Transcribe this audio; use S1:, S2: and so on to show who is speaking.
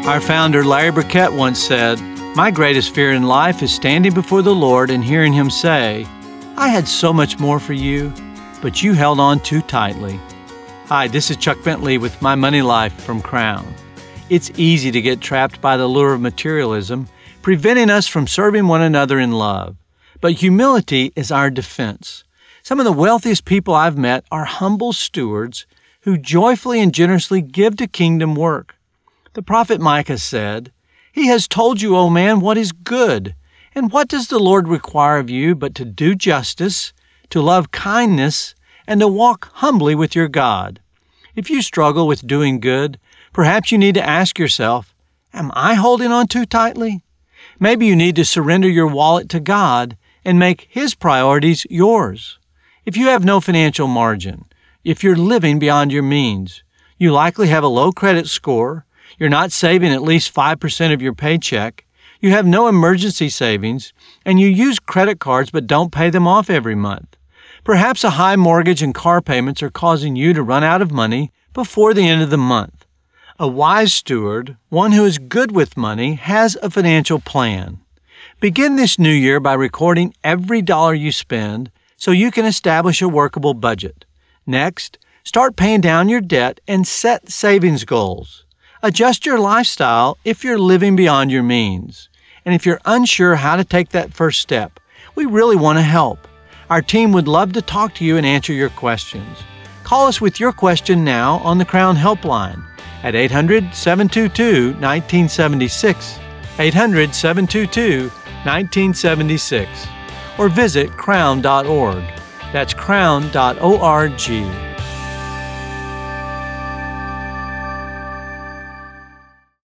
S1: Our founder, Larry Burkett, once said, "My greatest fear in life is standing before the Lord and hearing Him say, 'I had so much more for you, but you held on too tightly.'" Hi, this is Chuck Bentley with My Money Life from Crown. It's easy to get trapped by the lure of materialism, preventing us from serving one another in love. But humility is our defense. Some of the wealthiest people I've met are humble stewards who joyfully and generously give to kingdom work. The prophet Micah said, "He has told you, O man, what is good. And what does the Lord require of you but to do justice, to love kindness, and to walk humbly with your God?" If you struggle with doing good, perhaps you need to ask yourself, am I holding on too tightly? Maybe you need to surrender your wallet to God and make His priorities yours. If you have no financial margin, if you're living beyond your means, you likely have a low credit score, you're not saving at least 5% of your paycheck, you have no emergency savings, and you use credit cards but don't pay them off every month. Perhaps a high mortgage and car payments are causing you to run out of money before the end of the month. A wise steward, one who is good with money, has a financial plan. Begin this new year by recording every dollar you spend so you can establish a workable budget. Next, start paying down your debt and set savings goals. Adjust your lifestyle if you're living beyond your means. And if you're unsure how to take that first step, we really want to help. Our team would love to talk to you and answer your questions. Call us with your question now on the Crown Helpline at 800-722-1976, 800-722-1976, or visit crown.org. That's crown.org.